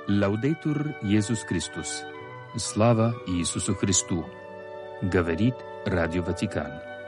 Лаудейтур Иисус Христос. Слава Иисусу Христу. Говорит Радио Ватикан.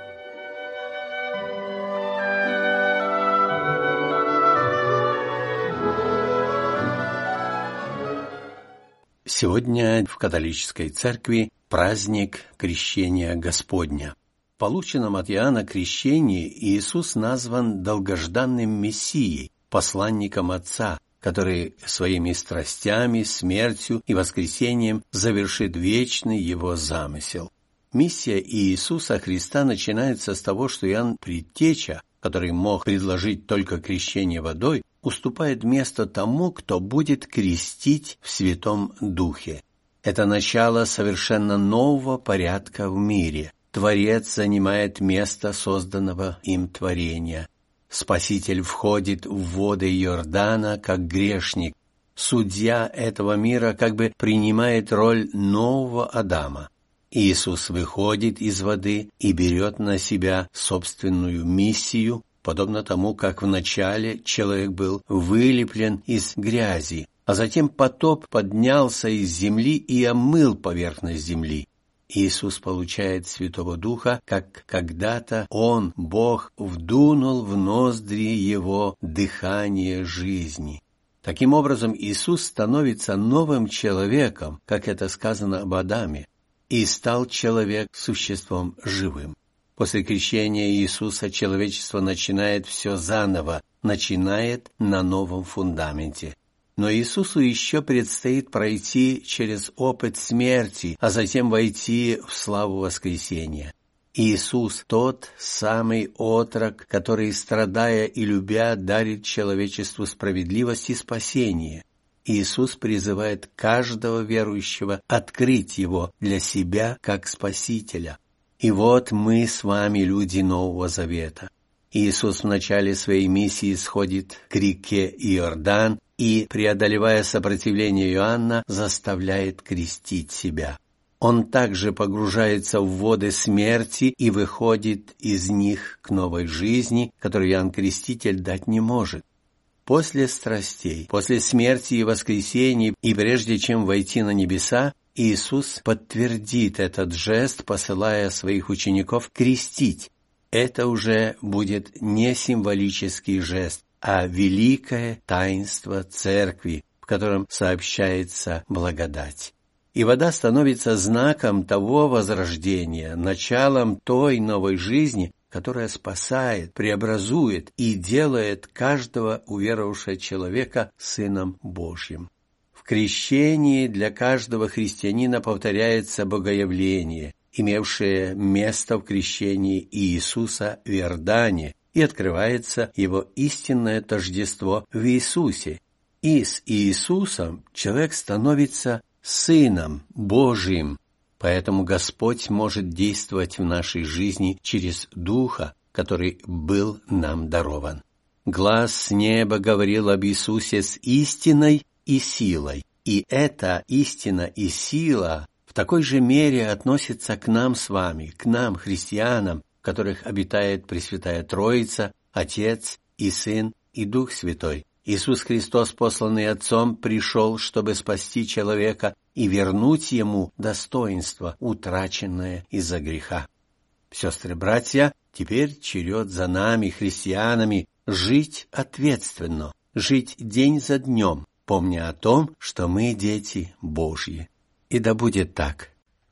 Сегодня в католической церкви праздник Крещения Господня. В полученном от Иоанна крещении Иисус назван долгожданным Мессией, посланником Отца, который своими страстями, смертью и воскресением завершит вечный Его замысел. Миссия Иисуса Христа начинается с того, что Иоанн Предтеча, который мог предложить только крещение водой, уступает место тому, кто будет крестить в Святом Духе. Это начало совершенно нового порядка в мире. Творец занимает место созданного им творения. Спаситель входит в воды Иордана как грешник. Судья этого мира как бы принимает роль нового Адама. Иисус выходит из воды и берет на себя собственную миссию, подобно тому, как вначале человек был вылеплен из грязи, а затем потоп поднялся из земли и омыл поверхность земли. Иисус получает Святого Духа, как когда-то Он, Бог, вдунул в ноздри Его дыхание жизни. Таким образом, Иисус становится новым человеком, как это сказано об Адаме, и стал человек существом живым. После крещения Иисуса человечество начинает все заново, начинает на новом фундаменте. Но Иисусу еще предстоит пройти через опыт смерти, а затем войти в славу воскресения. Иисус – тот самый отрок, который, страдая и любя, дарит человечеству справедливость и спасение. Иисус призывает каждого верующего открыть Его для себя как Спасителя. И вот мы с вами люди Нового Завета. Иисус в начале своей миссии сходит к реке Иордан и, преодолевая сопротивление Иоанна, заставляет крестить себя. Он также погружается в воды смерти и выходит из них к новой жизни, которую Иоанн Креститель дать не может. После страстей, после смерти и воскресения, и прежде чем войти на небеса, Иисус подтвердит этот жест, посылая своих учеников крестить. Это уже будет не символический жест, а великое таинство Церкви, в котором сообщается благодать. И вода становится знаком того возрождения, началом той новой жизни, которая спасает, преобразует и делает каждого уверовавшего человека сыном Божьим. В крещении для каждого христианина повторяется богоявление, имевшее место в крещении Иисуса в Иордане, и открывается Его истинное тождество в Иисусе. И с Иисусом человек становится Сыном Божиим. Поэтому Господь может действовать в нашей жизни через Духа, который был нам дарован. Глас с неба говорил об Иисусе с истиной и силой. И эта истина и сила в такой же мере относится к нам с вами, к нам, христианам, в которых обитает Пресвятая Троица, Отец и Сын и Дух Святой. Иисус Христос, посланный Отцом, пришел, чтобы спасти человека и вернуть ему достоинство, утраченное из-за греха. Сестры-братья, теперь черед за нами, христианами, жить ответственно, жить день за днем, помня о том, что мы дети Божьи. И да будет так.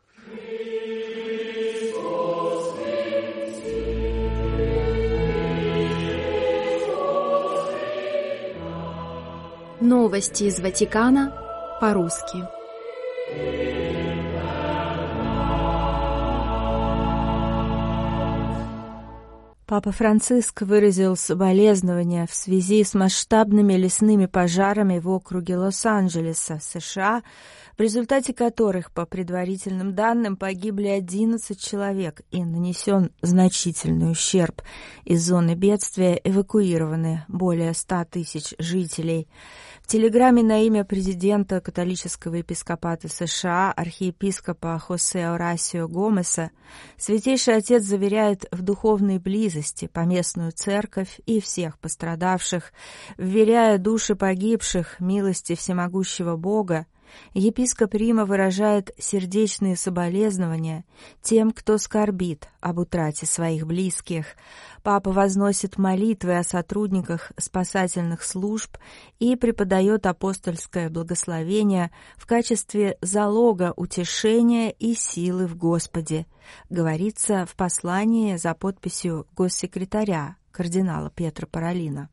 Новости из Ватикана по-русски. Папа Франциск выразил соболезнования в связи с масштабными лесными пожарами в округе Лос-Анджелеса, США, в результате которых, по предварительным данным, погибли 11 человек и нанесен значительный ущерб. Из зоны бедствия эвакуированы более 100 тысяч жителей. В телеграмме на имя президента католического епископата США, архиепископа Хосе Орасио Гомеса, Святейший Отец заверяет в духовной близости близости поместную церковь и всех пострадавших, вверяя души погибших милости всемогущего Бога, епископ Рима выражает сердечные соболезнования тем, кто скорбит об утрате своих близких. Папа возносит молитвы о сотрудниках спасательных служб и преподает апостольское благословение в качестве залога утешения и силы в Господе, говорится в послании за подписью госсекретаря кардинала Пьетро Паролино.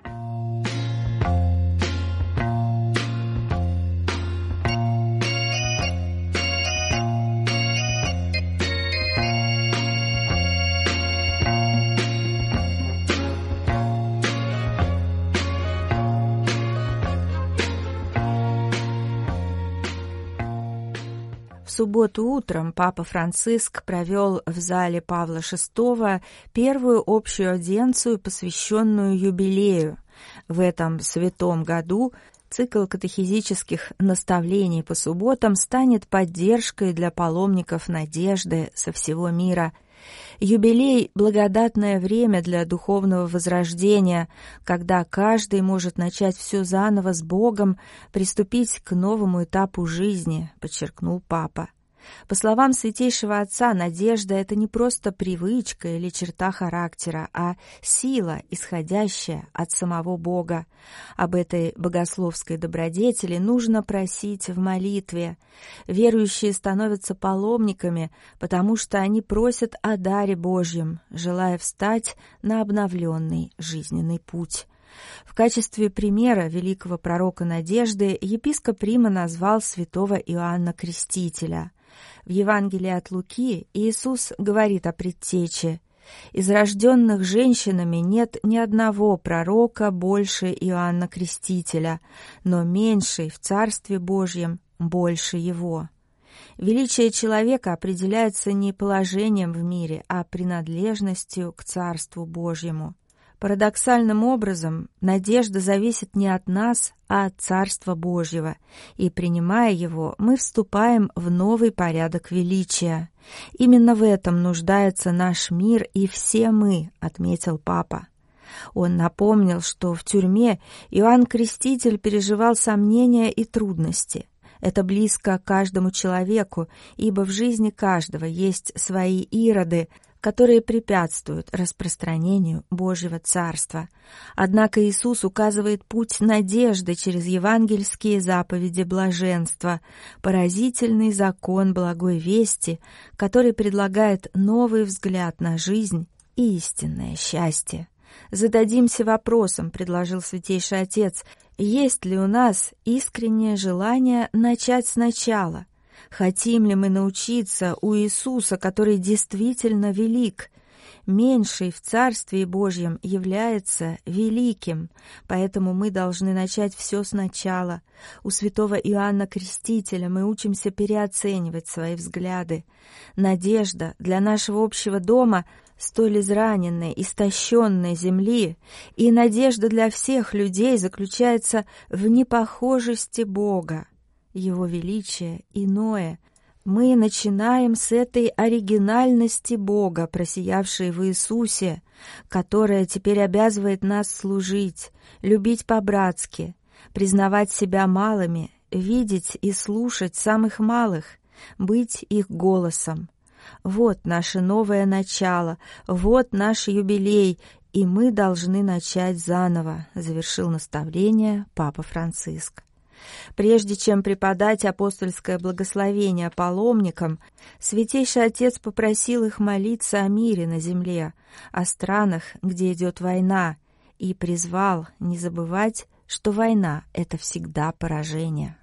В субботу утром папа Франциск провел в зале Павла VI первую общую аудиенцию, посвященную юбилею. В этом святом году цикл катехизических наставлений по субботам станет поддержкой для паломников надежды со всего мира. Юбилей – благодатное время для духовного возрождения, когда каждый может начать все заново с Богом, приступить к новому этапу жизни, подчеркнул папа. По словам Святейшего Отца, надежда – это не просто привычка или черта характера, а сила, исходящая от самого Бога. Об этой богословской добродетели нужно просить в молитве. Верующие становятся паломниками, потому что они просят о даре Божьем, желая встать на обновленный жизненный путь. В качестве примера великого пророка надежды епископ Рима назвал святого Иоанна Крестителя. В Евангелии от Луки Иисус говорит о предтече: «Из рожденных женщинами нет ни одного пророка больше Иоанна Крестителя, но меньший в Царстве Божьем больше его». Величие человека определяется не положением в мире, а принадлежностью к Царству Божьему. Парадоксальным образом, надежда зависит не от нас, а от Царства Божьего, и, принимая его, мы вступаем в новый порядок величия. Именно в этом нуждается наш мир и все мы, отметил папа. Он напомнил, что в тюрьме Иоанн Креститель переживал сомнения и трудности. Это близко каждому человеку, ибо в жизни каждого есть свои ироды, которые препятствуют распространению Божьего Царства. Однако Иисус указывает путь надежды через евангельские заповеди блаженства, поразительный закон благой вести, который предлагает новый взгляд на жизнь и истинное счастье. Зададимся вопросом, предложил Святейший Отец, есть ли у нас искреннее желание начать сначала? Хотим ли мы научиться у Иисуса, который действительно велик? Меньший в Царстве Божьем является великим, поэтому мы должны начать все сначала. У святого Иоанна Крестителя мы учимся переоценивать свои взгляды. Надежда для нашего общего дома столь израненной, истощенной земли, и надежда для всех людей заключается в непохожести Бога. Его величие иное. Мы начинаем с этой оригинальности Бога, просиявшей в Иисусе, которая теперь обязывает нас служить, любить по-братски, признавать себя малыми, видеть и слушать самых малых, быть их голосом. Вот наше новое начало, вот наш юбилей, и мы должны начать заново, завершил наставление папа Франциск. Прежде чем преподать апостольское благословение паломникам, Святейший Отец попросил их молиться о мире на земле, о странах, где идет война, и призвал не забывать, что война — это всегда поражение.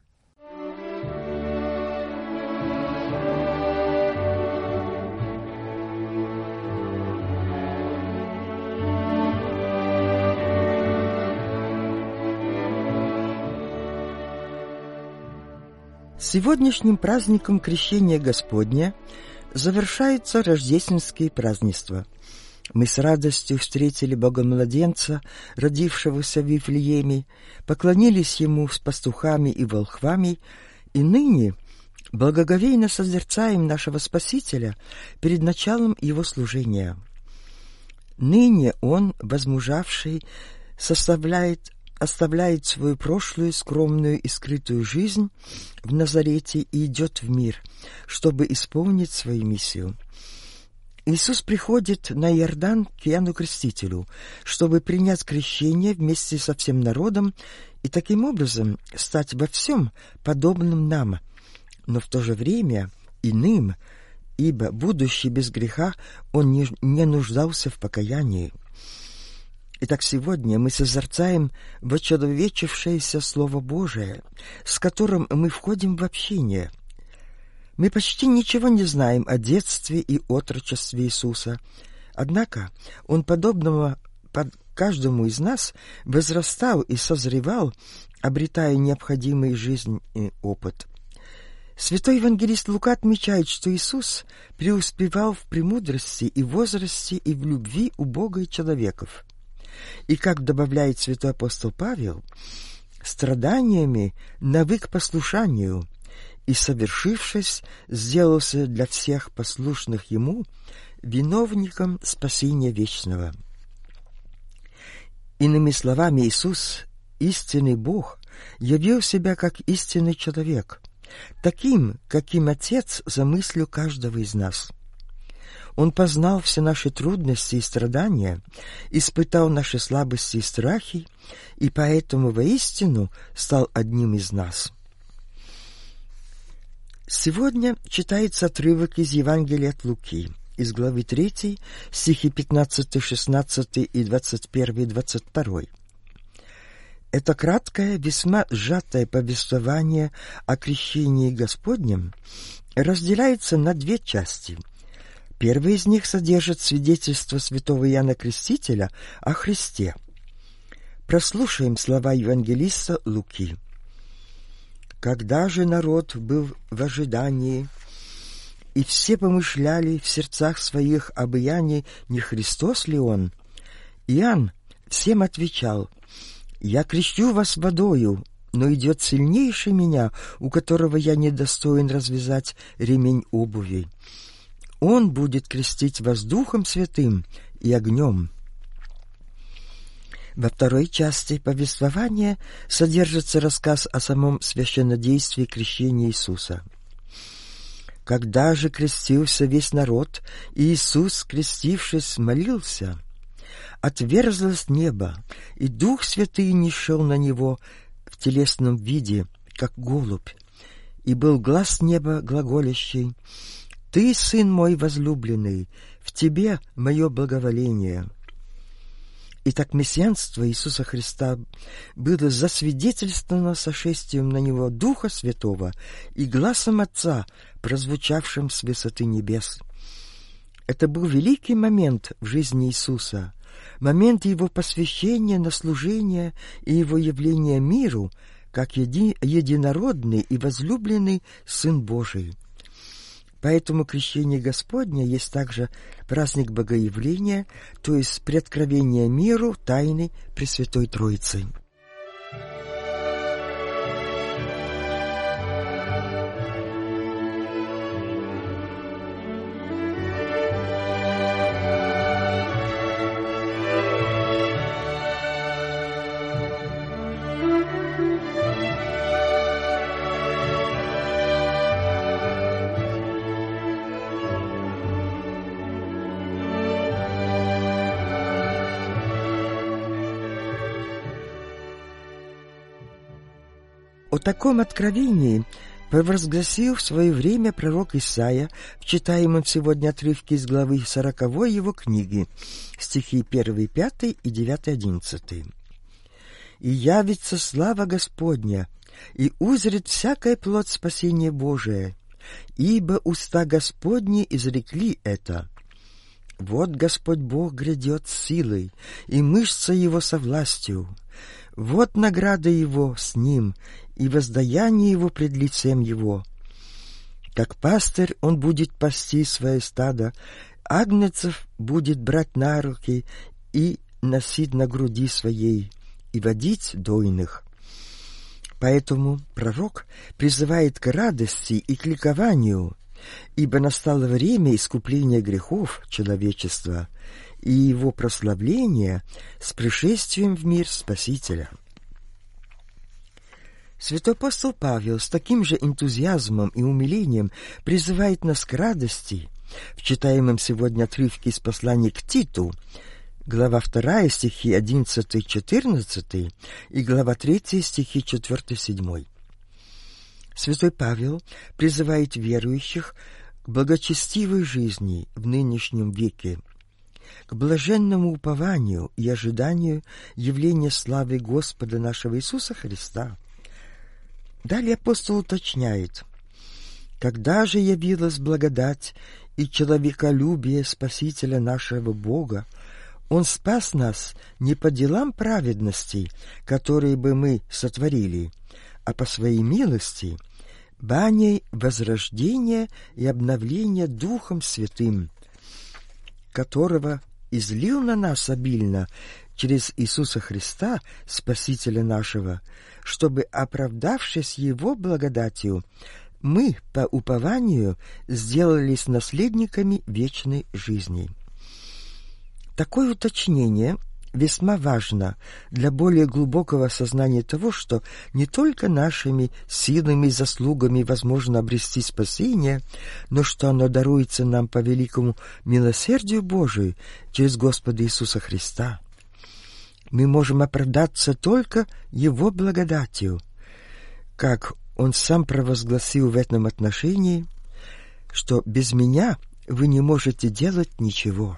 Сегодняшним праздником Крещения Господня завершаются рождественские празднества. Мы с радостью встретили Бога-младенца, родившегося в Вифлееме, поклонились Ему с пастухами и волхвами, и ныне благоговейно созерцаем нашего Спасителя перед началом Его служения. Ныне он, возмужавший, оставляет свою прошлую скромную и скрытую жизнь в Назарете и идет в мир, чтобы исполнить свою миссию. Иисус приходит на Иордан к Иоанну Крестителю, чтобы принять крещение вместе со всем народом и таким образом стать во всем подобным нам, но в то же время иным, ибо, будучи без греха, он не нуждался в покаянии. Итак, сегодня мы созерцаем вочеловечившееся Слово Божие, с которым мы входим в общение. Мы почти ничего не знаем о детстве и отрочестве Иисуса, однако Он, подобного каждому из нас, возрастал и созревал, обретая необходимый жизненный опыт. Святой евангелист Лука отмечает, что Иисус преуспевал в премудрости и возрасте и в любви у Бога и человеков. И, как добавляет святой апостол Павел, страданиями навык послушанию, и, совершившись, сделался для всех послушных Ему виновником спасения вечного. Иными словами, Иисус, истинный Бог, явил себя как истинный человек, таким, каким Отец замыслил каждого из нас. Он познал все наши трудности и страдания, испытал наши слабости и страхи, и поэтому воистину стал одним из нас. Сегодня читается отрывок из Евангелия от Луки, из главы 3, стихи 15, 16 и 21, 22. Это краткое, весьма сжатое повествование о крещении Господнем разделяется на две части. Первая из них содержит свидетельство святого Иоанна Крестителя о Христе. Прослушаем слова евангелиста Луки. «Когда же народ был в ожидании, и все помышляли в сердцах своих об Иоанне, не Христос ли он, Иоанн всем отвечал: «Я крещу вас водою, но идет сильнейший меня, у которого я недостоин развязать ремень обуви. Он будет крестить вас Духом Святым и огнем». Во второй части повествования содержится рассказ о самом священнодействии крещения Иисуса. «Когда же крестился весь народ, и Иисус, крестившись, молился, отверзлось небо, и Дух Святый нишел на него в телесном виде, как голубь, и был глас неба глаголящий: «Ты, Сын мой возлюбленный, в Тебе мое благоволение». Итак, мессианство Иисуса Христа было засвидетельствовано сошествием на Него Духа Святого и гласом Отца, прозвучавшим с высоты небес. Это был великий момент в жизни Иисуса, момент Его посвящения на служение и Его явления миру, как единородный и возлюбленный Сын Божий. Поэтому крещение Господне есть также праздник Богоявления, то есть преоткровение миру тайны Пресвятой Троицы. О таком откровении провозгласил в свое время пророк Исаия в читаемом сегодня отрывке из главы 40 его книги, стихи 1, 5 и 9, 11. «И явится слава Господня, и узрит всякая плоть спасения Божия, ибо уста Господни изрекли это. Вот Господь Бог грядет с силой, и мышца Его со властью. Вот награда Его с Ним, и воздаяние Его пред лицем Его. Как пастырь Он будет пасти свое стадо, агнцев будет брать на руки и носить на груди своей, и водить дойных». Поэтому пророк призывает к радости и к ликованию, ибо настало время искупления грехов человечества, и его прославление с пришествием в мир Спасителя. Святой апостол Павел с таким же энтузиазмом и умилением призывает нас к радости в читаемом сегодня отрывке из послания к Титу, глава 2, стихи 11-14 и глава 3, стихи 4-7. Святой Павел призывает верующих к благочестивой жизни в нынешнем веке, к блаженному упованию и ожиданию явления славы Господа нашего Иисуса Христа. Далее апостол уточняет: «Когда же явилась благодать и человеколюбие Спасителя нашего Бога, Он спас нас не по делам праведности, которые бы мы сотворили, а по Своей милости, баней возрождения и обновления Духом Святым, которого излил на нас обильно через Иисуса Христа, Спасителя нашего, чтобы, оправдавшись Его благодатью, мы по упованию сделались наследниками вечной жизни». Такое уточнение весьма важно для более глубокого осознания того, что не только нашими силами и заслугами возможно обрести спасение, но что оно даруется нам по великому милосердию Божию через Господа Иисуса Христа. Мы можем оправдаться только Его благодатью, как Он сам провозгласил в этом отношении, что без Меня вы не можете делать ничего.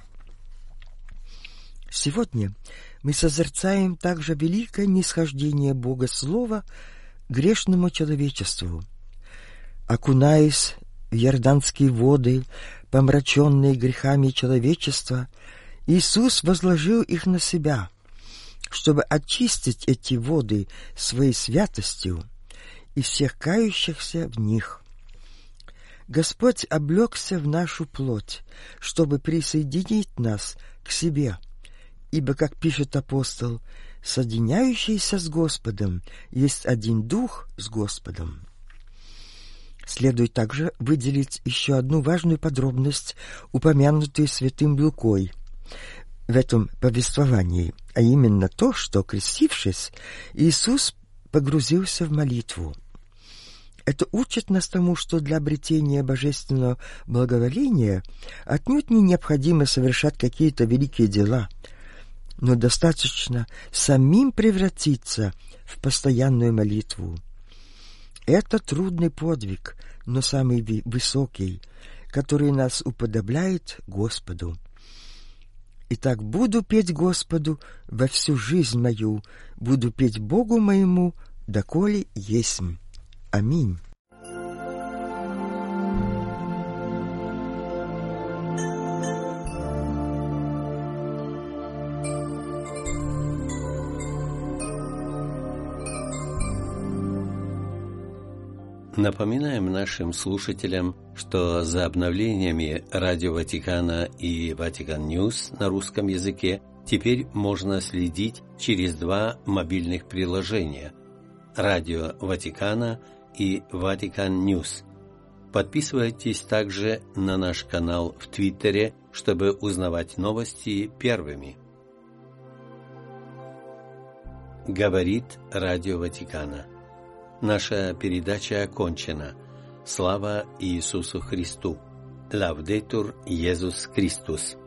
Сегодня мы созерцаем также великое нисхождение Бога Слова грешному человечеству. Окунаясь в иорданские воды, помраченные грехами человечества, Иисус возложил их на себя, чтобы очистить эти воды своей святостью и всех кающихся в них. Господь облегся в нашу плоть, чтобы присоединить нас к себе, ибо, как пишет апостол, соединяющийся с Господом есть один дух с Господом. Следует также выделить еще одну важную подробность, упомянутую святым Лукой в этом повествовании, а именно то, что, крестившись, Иисус погрузился в молитву. Это учит нас тому, что для обретения божественного благоволения отнюдь не необходимо совершать какие-то великие дела, но достаточно самим превратиться в постоянную молитву. Это трудный подвиг, но самый высокий, который нас уподобляет Господу. Итак, буду петь Господу во всю жизнь мою, буду петь Богу моему, доколе есмь. Аминь. Напоминаем нашим слушателям, что за обновлениями Радио Ватикана и Ватикан Ньюс на русском языке теперь можно следить через два мобильных приложения – Радио Ватикана и Ватикан Ньюс. Подписывайтесь также на наш канал в Твиттере, чтобы узнавать новости первыми. Говорит Радио Ватикана. Наша передача окончена. Слава Иисусу Христу! Лаудетур Иисус Христос!